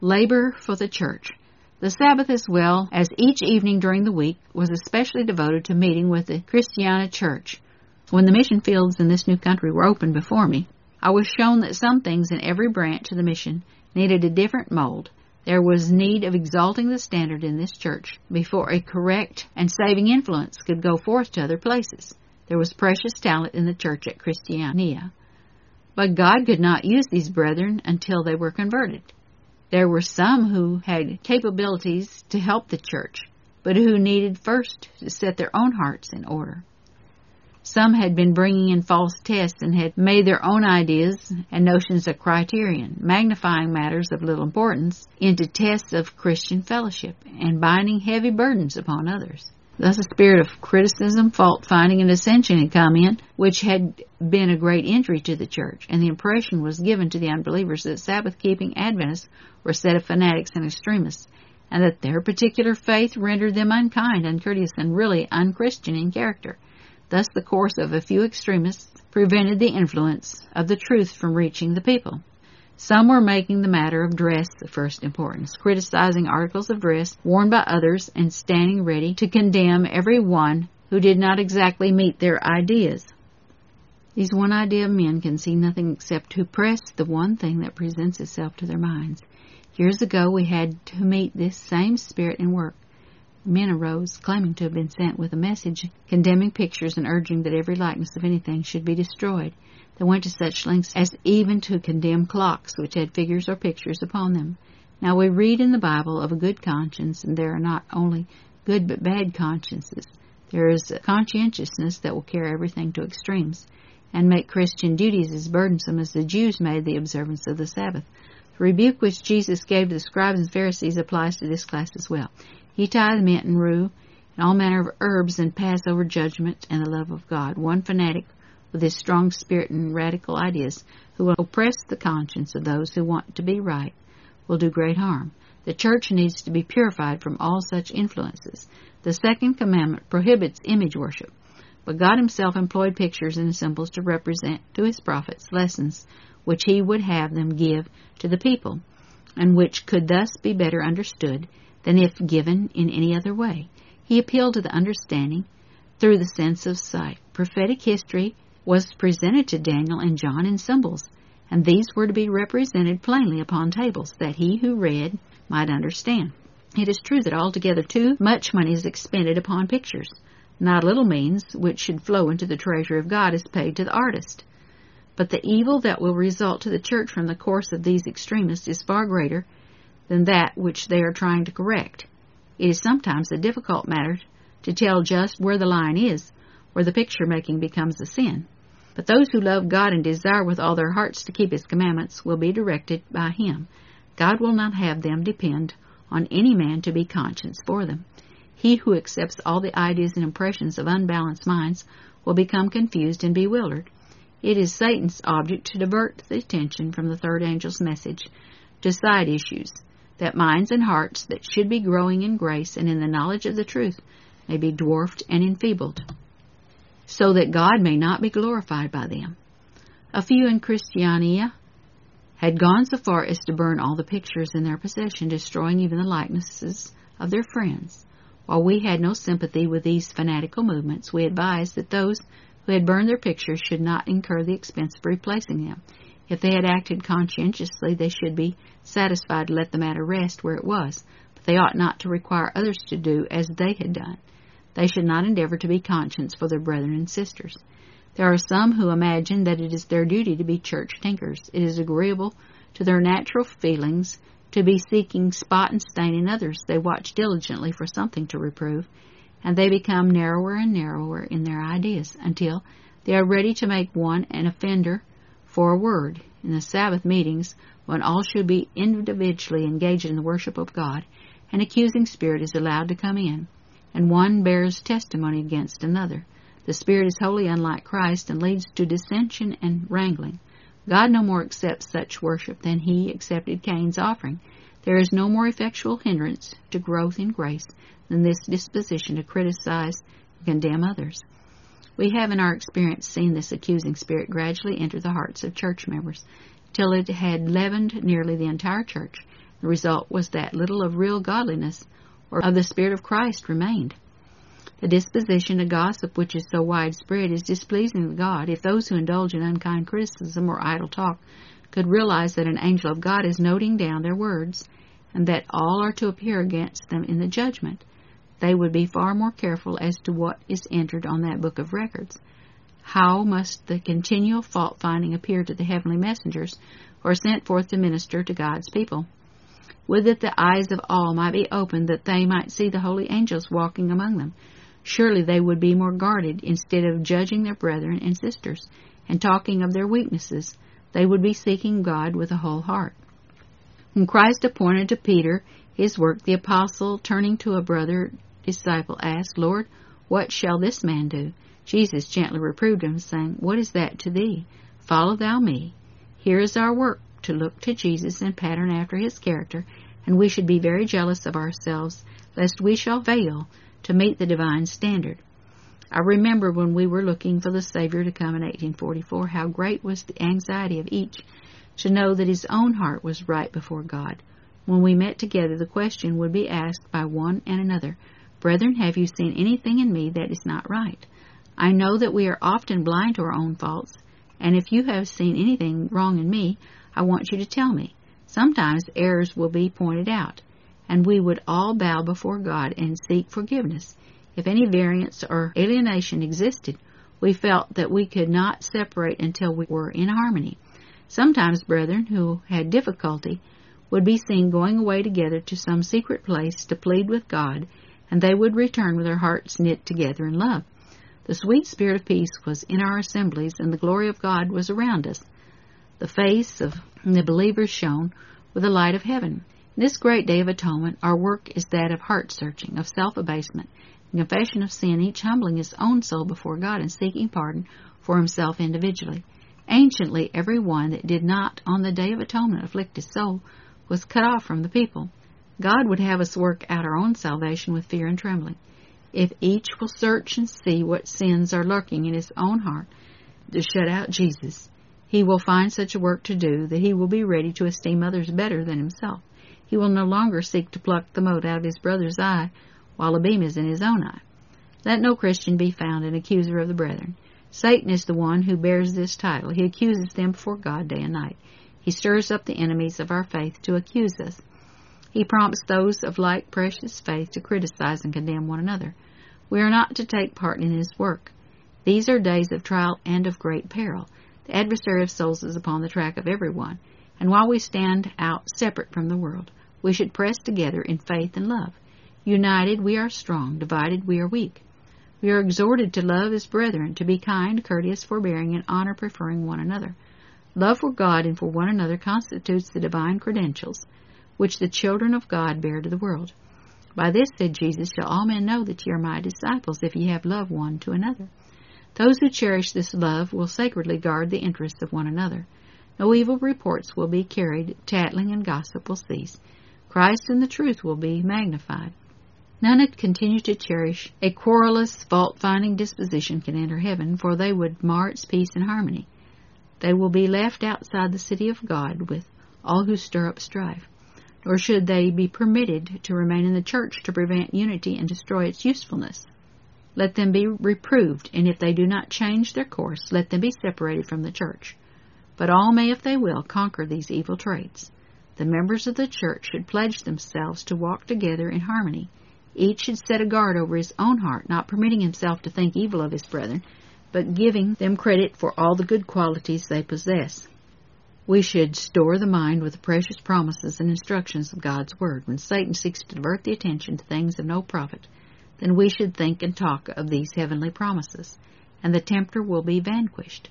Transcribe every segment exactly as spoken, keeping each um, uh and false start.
labor for the church. The Sabbath, as well as each evening during the week, was especially devoted to meeting with the Christiana Church. When the mission fields in this new country were opened before me, I was shown that some things in every branch of the mission needed a different mold. There was need of exalting the standard in this church before a correct and saving influence could go forth to other places. There was precious talent in the church at Christiania, but God could not use these brethren until they were converted. There were some who had capabilities to help the church, but who needed first to set their own hearts in order. Some had been bringing in false tests and had made their own ideas and notions a criterion, magnifying matters of little importance into tests of Christian fellowship and binding heavy burdens upon others. Thus a spirit of criticism, fault-finding, and dissension had come in, which had been a great injury to the church, and the impression was given to the unbelievers that Sabbath-keeping Adventists were a set of fanatics and extremists, and that their particular faith rendered them unkind, uncourteous, and really unchristian in character. Thus the course of a few extremists prevented the influence of the truth from reaching the people. Some were making the matter of dress of first importance, criticizing articles of dress worn by others and standing ready to condemn every one who did not exactly meet their ideas. These one-idea men can see nothing except to press the one thing that presents itself to their minds. Years ago we had to meet this same spirit in work. Men arose, claiming to have been sent with a message condemning pictures and urging that every likeness of anything should be destroyed. They went to such lengths as even to condemn clocks which had figures or pictures upon them. Now we read in the Bible of a good conscience, and there are not only good but bad consciences. There is a conscientiousness that will carry everything to extremes, and make Christian duties as burdensome as the Jews made the observance of the Sabbath. The rebuke which Jesus gave to the scribes and Pharisees applies to this class as well. He tithed mint and rue, and all manner of herbs, and pass over judgment and the love of God. One fanatic with his strong spirit and radical ideas, who will oppress the conscience of those who want to be right, will do great harm. The church needs to be purified from all such influences. The second commandment prohibits image worship, but God himself employed pictures and symbols to represent to his prophets lessons which he would have them give to the people, and which could thus be better understood than if given in any other way. He appealed to the understanding through the sense of sight. Prophetic history was presented to Daniel and John in symbols, and these were to be represented plainly upon tables, that he who read might understand. It is true that altogether too much money is expended upon pictures. Not a little means, which should flow into the treasury of God, is paid to the artist. But the evil that will result to the church from the course of these extremists is far greater than that which they are trying to correct. It is sometimes a difficult matter to tell just where the line is, where the picture-making becomes a sin. But those who love God and desire with all their hearts to keep his commandments will be directed by him. God will not have them depend on any man to be conscience for them. He who accepts all the ideas and impressions of unbalanced minds will become confused and bewildered. It is Satan's object to divert the attention from the third angel's message to side issues, that minds and hearts that should be growing in grace and in the knowledge of the truth may be dwarfed and enfeebled, so that God may not be glorified by them. A few in Christiania had gone so far as to burn all the pictures in their possession, destroying even the likenesses of their friends. While we had no sympathy with these fanatical movements, we advised that those who had burned their pictures should not incur the expense of replacing them. If they had acted conscientiously, they should be satisfied to let the matter rest where it was, but they ought not to require others to do as they had done. They should not endeavor to be conscience for their brethren and sisters. There are some who imagine that it is their duty to be church tinkers. It is agreeable to their natural feelings to be seeking spot and stain in others. They watch diligently for something to reprove, and they become narrower and narrower in their ideas until they are ready to make one an offender for a word. In the Sabbath meetings, when all should be individually engaged in the worship of God, an accusing spirit is allowed to come in, and one bears testimony against another. The spirit is wholly unlike Christ and leads to dissension and wrangling. God no more accepts such worship than he accepted Cain's offering. There is no more effectual hindrance to growth in grace than this disposition to criticize and condemn others. We have in our experience seen this accusing spirit gradually enter the hearts of church members, till it had leavened nearly the entire church, The result was that little of real godliness or of the Spirit of Christ remained. The disposition to gossip which is so widespread is displeasing to God. If those who indulge in unkind criticism or idle talk could realize that an angel of God is noting down their words, and that all are to appear against them in the judgment, they would be far more careful as to what is entered on that book of records. How must the continual fault-finding appear to the heavenly messengers who are sent forth to minister to God's people? Would that the eyes of all might be opened, that they might see the holy angels walking among them. Surely they would be more guarded. Instead of judging their brethren and sisters and talking of their weaknesses, they would be seeking God with a whole heart. When Christ appointed to Peter his work, the apostle, turning to a brother disciple, asked, Lord, what shall this man do? Jesus gently reproved him, saying, What is that to thee? Follow thou me. Here is our work, to look to Jesus and pattern after his character, and we should be very jealous of ourselves, lest we shall fail to meet the divine standard. I remember when we were looking for the Savior to come in eighteen forty-four, how great was the anxiety of each to know that his own heart was right before God. When we met together, the question would be asked by one and another, Brethren, have you seen anything in me that is not right? I know that we are often blind to our own faults, and if you have seen anything wrong in me, I want you to tell me. Sometimes errors will be pointed out, and we would all bow before God and seek forgiveness. If any variance or alienation existed, we felt that we could not separate until we were in harmony. Sometimes brethren who had difficulty would be seen going away together to some secret place to plead with God, and they would return with their hearts knit together in love. The sweet spirit of peace was in our assemblies, and the glory of God was around us. The face of the believers shone with the light of heaven. In this great day of atonement, our work is that of heart-searching, of self-abasement, and confession of sin, each humbling his own soul before God and seeking pardon for himself individually. Anciently, every one that did not on the day of atonement afflict his soul was cut off from the people. God would have us work out our own salvation with fear and trembling. If each will search and see what sins are lurking in his own heart to shut out Jesus, he will find such a work to do that he will be ready to esteem others better than himself. He will no longer seek to pluck the mote out of his brother's eye while a beam is in his own eye. Let no Christian be found an accuser of the brethren. Satan is the one who bears this title. He accuses them before God day and night. He stirs up the enemies of our faith to accuse us. He prompts those of like precious faith to criticize and condemn one another. We are not to take part in his work. These are days of trial and of great peril. The adversary of souls is upon the track of everyone, and while we stand out separate from the world, we should press together in faith and love. United we are strong, divided we are weak. We are exhorted to love as brethren, to be kind, courteous, forbearing, and honor preferring one another. Love for God and for one another constitutes the divine credentials which the children of God bear to the world. By this, said Jesus, shall all men know that ye are my disciples, if ye have love one to another. Those who cherish this love will sacredly guard the interests of one another. No evil reports will be carried, tattling and gossip will cease. Christ and the truth will be magnified. None that continue to cherish a querulous, fault-finding disposition can enter heaven, for they would mar its peace and harmony. They will be left outside the city of God with all who stir up strife. Nor should they be permitted to remain in the church to prevent unity and destroy its usefulness. Let them be reproved, and if they do not change their course, let them be separated from the church. But all may, if they will, conquer these evil traits. The members of the church should pledge themselves to walk together in harmony. Each should set a guard over his own heart, not permitting himself to think evil of his brethren, but giving them credit for all the good qualities they possess. We should store the mind with the precious promises and instructions of God's Word. When Satan seeks to divert the attention to things of no profit, then we should think and talk of these heavenly promises, and the tempter will be vanquished.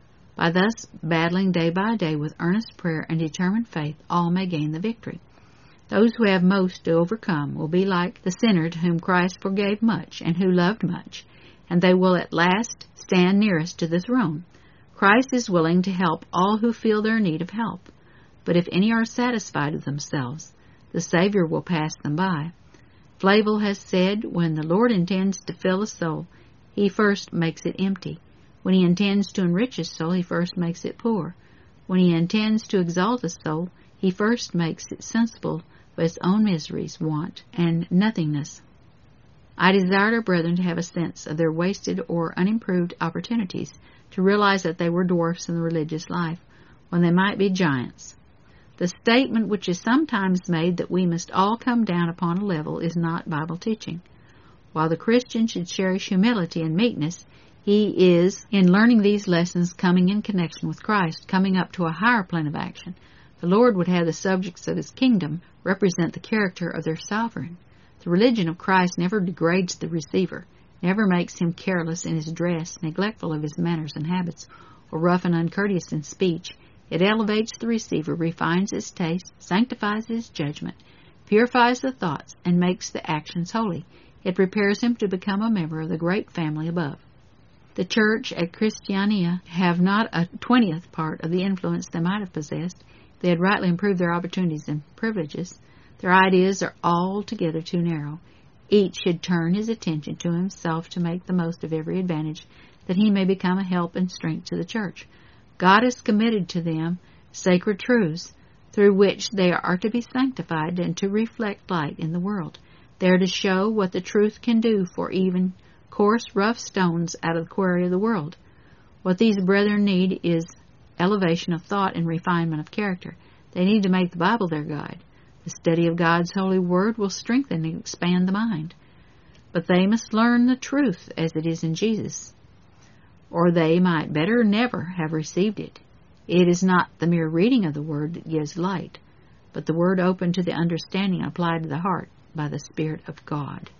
By thus battling day by day with earnest prayer and determined faith, all may gain the victory. Those who have most to overcome will be like the sinner to whom Christ forgave much and who loved much, and they will at last stand nearest to the throne. Christ is willing to help all who feel their need of help, but if any are satisfied with themselves, the Savior will pass them by. Flavel has said, when the Lord intends to fill a soul, he first makes it empty. When he intends to enrich a soul, he first makes it poor. When he intends to exalt a soul, he first makes it sensible of its own miseries, want, and nothingness. I desired our brethren to have a sense of their wasted or unimproved opportunities, to realize that they were dwarfs in the religious life, when they might be giants. The statement which is sometimes made that we must all come down upon a level is not Bible teaching. While the Christian should cherish humility and meekness, he is, in learning these lessons, coming in connection with Christ, coming up to a higher plane of action. The Lord would have the subjects of His kingdom represent the character of their sovereign. The religion of Christ never degrades the receiver, never makes him careless in his dress, neglectful of his manners and habits, or rough and uncourteous in speech. It elevates the receiver, refines his taste, sanctifies his judgment, purifies the thoughts, and makes the actions holy. It prepares him to become a member of the great family above. The church at Christiania have not a twentieth part of the influence they might have possessed if they had rightly improved their opportunities and privileges. Their ideas are altogether too narrow. Each should turn his attention to himself to make the most of every advantage, that he may become a help and strength to the church. God has committed to them sacred truths, through which they are to be sanctified and to reflect light in the world. They are to show what the truth can do for even coarse, rough stones out of the quarry of the world. What these brethren need is elevation of thought and refinement of character. They need to make the Bible their guide. The study of God's holy word will strengthen and expand the mind. But they must learn the truth as it is in Jesus, or they might better never have received it. It is not the mere reading of the word that gives light, but the word open to the understanding applied to the heart by the Spirit of God.